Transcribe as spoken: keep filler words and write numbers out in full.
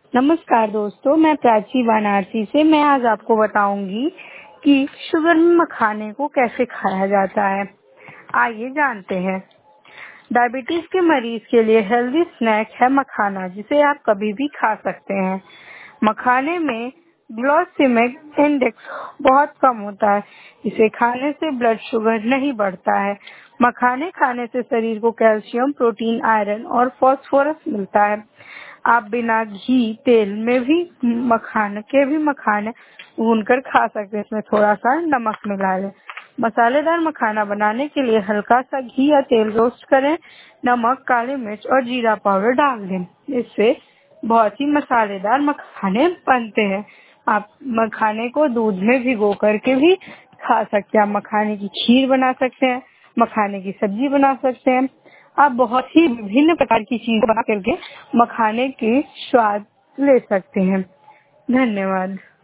नमस्कार दोस्तों, मैं प्राची वाराणसी से। मैं आज आपको बताऊंगी कि शुगर में मखाने को कैसे खाया जाता है। आइए जानते हैं। डायबिटीज के मरीज के लिए हेल्दी स्नैक है मखाना, जिसे आप कभी भी खा सकते हैं। मखाने में ग्लाइसेमिक इंडेक्स बहुत कम होता है। इसे खाने से ब्लड शुगर नहीं बढ़ता है। मखाने खाने से शरीर को कैल्शियम, प्रोटीन, आयरन और फास्फोरस मिलता है। आप बिना घी तेल में भी मखाने के भी मखाने भूनकर खा सकते हैं। इसमें थोड़ा सा नमक मिला लें। मसालेदार मखाना बनाने के लिए हल्का सा घी या तेल रोस्ट करें। नमक, काली मिर्च और जीरा पाउडर डाल दें। इससे बहुत ही मसालेदार मखाने बनते हैं। आप मखाने को दूध में भिगो करके भी खा सकते हैं। आप मखाने की खीर बना सकते हैं, मखाने की सब्जी बना सकते हैं। आप बहुत ही विभिन्न प्रकार की चीज बना करके मखाने के स्वाद ले सकते हैं। धन्यवाद।